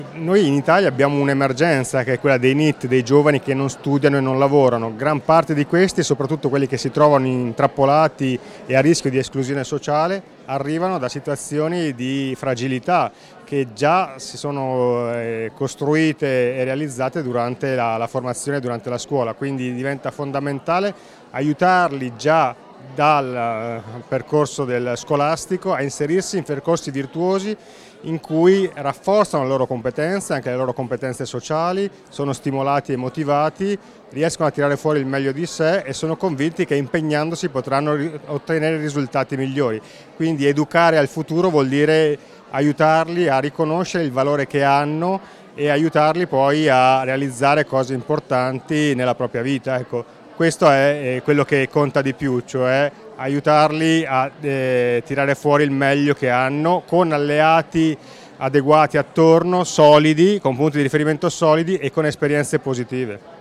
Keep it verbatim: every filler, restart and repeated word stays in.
Noi in Italia abbiamo un'emergenza che è quella dei N E E T, dei giovani che non studiano e non lavorano. Gran parte di questi, soprattutto quelli che si trovano intrappolati e a rischio di esclusione sociale, arrivano da situazioni di fragilità che già si sono costruite e realizzate durante la, la formazione, durante la scuola. Quindi diventa fondamentale aiutarli già dal percorso del scolastico a inserirsi in percorsi virtuosi in cui rafforzano le loro competenze, anche le loro competenze sociali, sono stimolati e motivati, riescono a tirare fuori il meglio di sé e sono convinti che impegnandosi potranno ottenere risultati migliori. Quindi educare al futuro vuol dire aiutarli a riconoscere il valore che hanno e aiutarli poi a realizzare cose importanti nella propria vita. Ecco, questo è quello che conta di più, cioè aiutarli a eh, tirare fuori il meglio che hanno con alleati adeguati attorno, solidi, con punti di riferimento solidi e con esperienze positive.